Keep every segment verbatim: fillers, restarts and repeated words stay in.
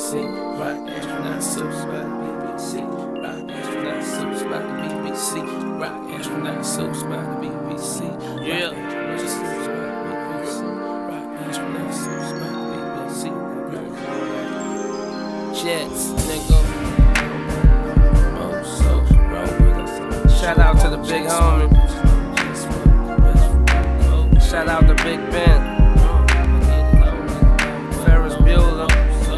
C. Rock astronaut suits by the B B C. Rock astronaut suits by the B B C. Rock astronaut suits by the B B C. Yeah. Rock astronaut suits by the B B C. Jets, nigga. Oh, so roll with us. Shout out to the big homie. Shout out to Big Ben. Ferris Bueller.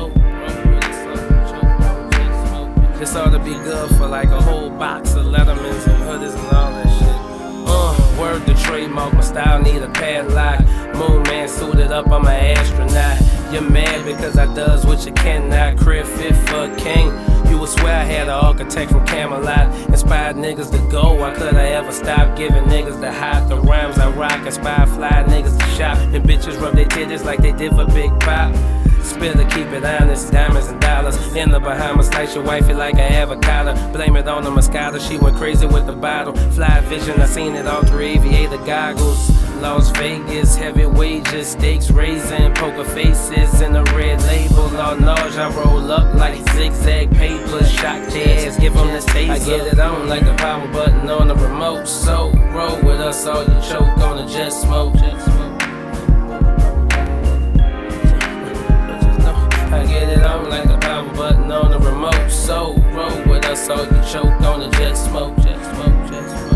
This ought to be good for like a whole box of Lettermans and hoodies and all that shit. Uh, word to trademark, my style need a padlock. Moon man suited up, I'm an astronaut. You're mad because I does what you cannot. Crib fit for a king. You would swear I had an architect from Camelot. Inspired niggas to go, why could I ever stop giving niggas the hot? The rhymes I rock inspire fly niggas to shop. And bitches rub their titties like they did for Big Pop. Spitter, keep it honest, diamonds and dollars. In the Bahamas, slice your wifey like an avocado. Blame it on the Moscato, she went crazy with the bottle. Fly vision, I seen it all through aviator goggles. Las Vegas, heavy wages, stakes raising, poker faces in a red label. All nage, I roll up like zigzag papers. Shock their ass, give them this taser. I get it on like the power button on the remote. So roll with us, all you choke on the jet smoke. I get it on like the power button on the remote. So roll with us, so you choke on the jet smoke, jet smoke, jet smoke.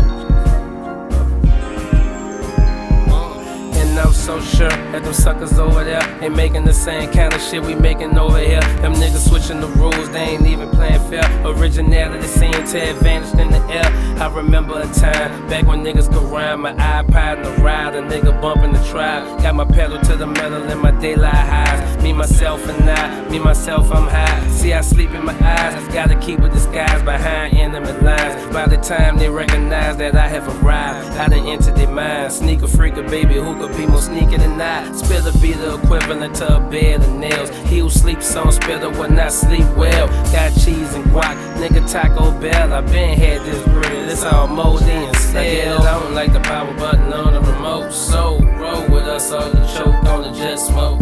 And I'm so sure that them suckers over there ain't making the same kind of shit we making over here. Them niggas switching the rules, they ain't even playing fair. Originality seemed to advantage in the air. I remember a time back when niggas could rhyme. My iPod in the ride, a nigga bumping the tribe. Got my pedal to the metal in my daylight highs. Me, myself, and I, me, myself, I'm high. See, I sleep in my eyes, gotta keep a disguise behind enemy lines. By the time they recognize that I have arrived, I done entered their minds. Sneaker freaker, baby, who could be more sneaky than I? Spitter be the equivalent to a bed of nails. He who sleeps on Spitter will not sleep well. Got cheese and guac, nigga Taco Bell. I been had this bread, it's all moldy and stale. I get it on like the power button on the remote. So roll with us, all you choke on the jet smoke.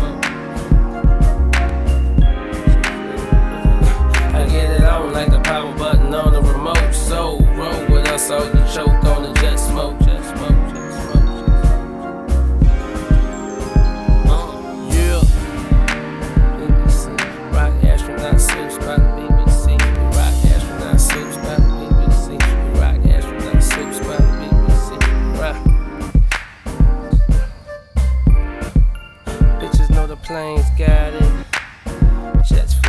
I get it on like the power button on the remote. So roll with us, so you choke on the jet smoke, jet smoke, jet smoke. Uh, yeah. B B C, rock astronaut suits by the B B C. Rock astronaut suits by the B B C. Rock astronaut suits by the B B C. Rock. Bitches know the planes got it. Jets.